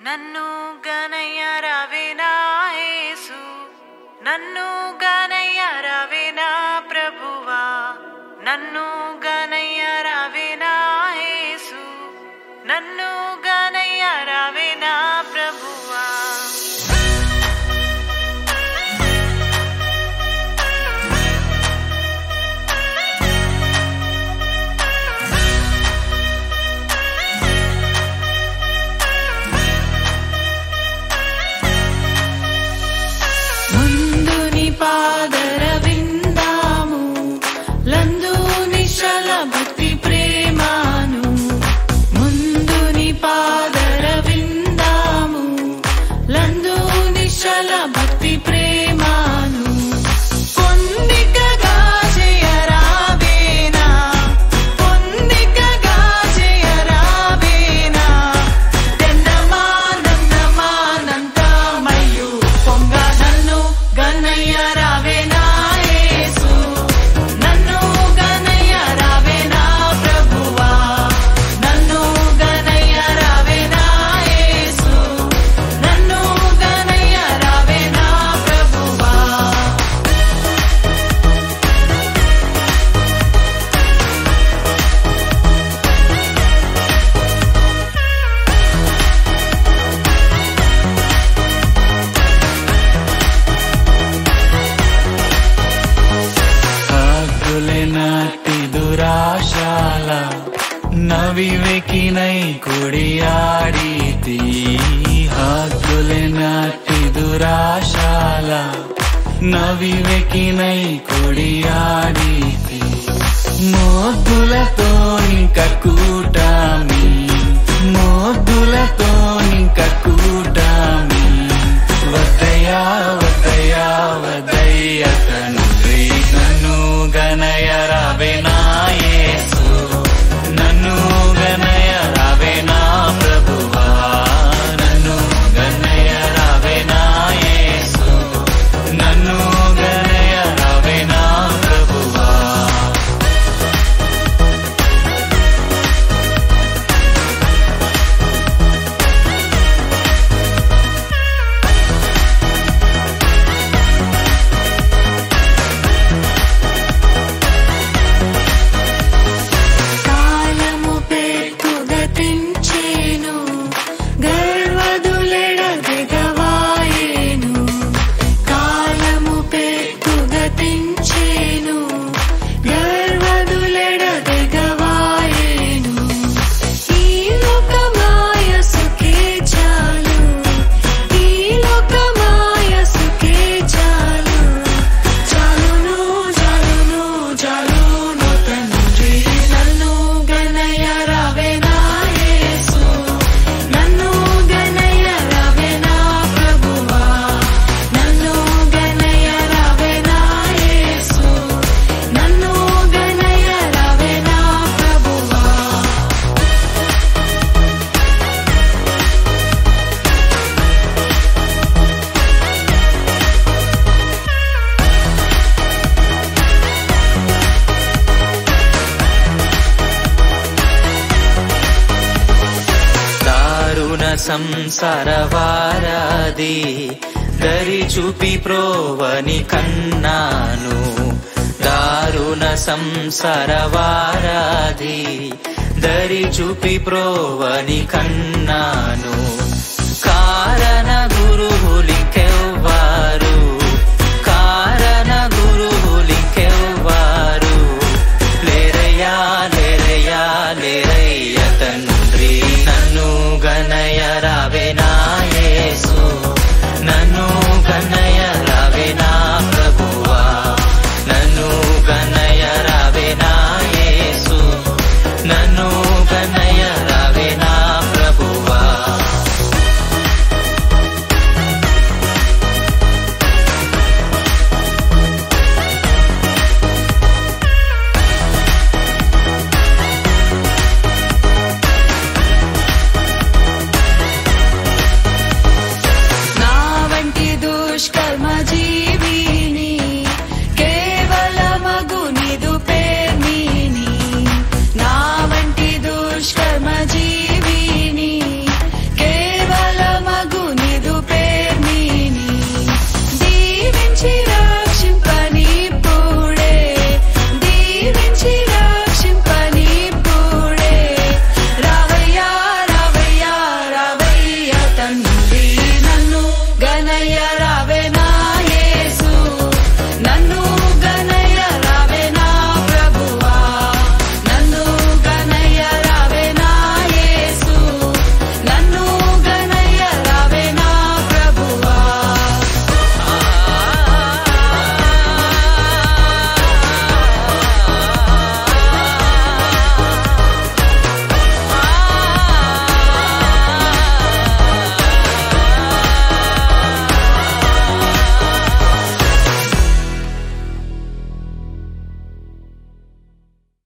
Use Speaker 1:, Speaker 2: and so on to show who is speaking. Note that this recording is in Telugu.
Speaker 1: నన్ను గనయ్య రావే నా యేసు, నన్ను గనయ్య రావే నా ప్రభువా, నన్ను గనయ్య రావే నా యేసు, నన్ను గనయ్య రావే నా ప్రభువా. పాదర విందాము లందు నిశ్చల భక్తి ప్రేమాను, ముందుని పాదర విందాము లందు నిశ్చల భక్తి ప్రేమాను. పొందికగా చేయరావేనా, పొందికగా చేయరావేనా, దండమానందమానందమయ్యు పొంగ నన్ను గనయ్య రావే నా యేసు, నన్ను గనయ్య రావే నా ప్రభువా, నన్ను గనయ్య రావే నా యేసు, నన్ను గనయ్య రావే నా ప్రభువా.
Speaker 2: నాటి దురాశాల నవివేకినై కుడియాడితి, హద్దులే నాటి దురాశాల నవివేకినై కుడియాడితి. మోద్దులతో ఇంక కూటామి, మోద్దులతో ఇంక కూటామి, వద్దయ్యా వద్దయ్యా వద్దయ్య తండ్రి, నన్ను గనయ్య రావే నా యేసు, నన్ను గనయ్య రావే నా ప్రభువా, నన్ను గనయ్య రావే నా యేసు, నన్ను గనయ్య రావే నా ప్రభువా.
Speaker 1: కాలము పెట్టు గతించేను, గర్వదులెడదెగవాయేను, కాలము పెట్టు గతించేను, గర్వదులెడదెగవాయేను. ఈ లోకమాయసుకే చాలు, ఈ లోకమాయసుకే చాలు, చాలును చాలును చాలును తండ్రి, నన్ను గనయ్య రావే నా యేసు, నన్ను గనయ్య రావే నా ప్రభువా, నన్ను గనయ్య రావే నా యేసు, నన్ను గనయ్య రావే నా ప్రభువా.
Speaker 2: దారుణ సంసార వారాది దరి చూపి ప్రోవని కన్నాను, దారుణ సంసార వారాది దరి చూపి ప్రోవని కన్నాను. కారణ గురువులికెవ్వారు, కారణ గురువులికెవ్వారు, లేరయ్యా లేరయ్యా లేరయ్య తండ్రి, నన్ను గనయ్య రావే నా యేసు, నన్ను గనయ్య రావే నా ప్రభువా, నన్ను గనయ్య రావే నా యేసు, నన్ను గనయ్య రావే నా ప్రభువా.
Speaker 1: నా వంటి దుష్కర్మ జీవిని, కేవలమగు నిదు పేర్మిని, నా వంటి దుష్కర్మ జీవిని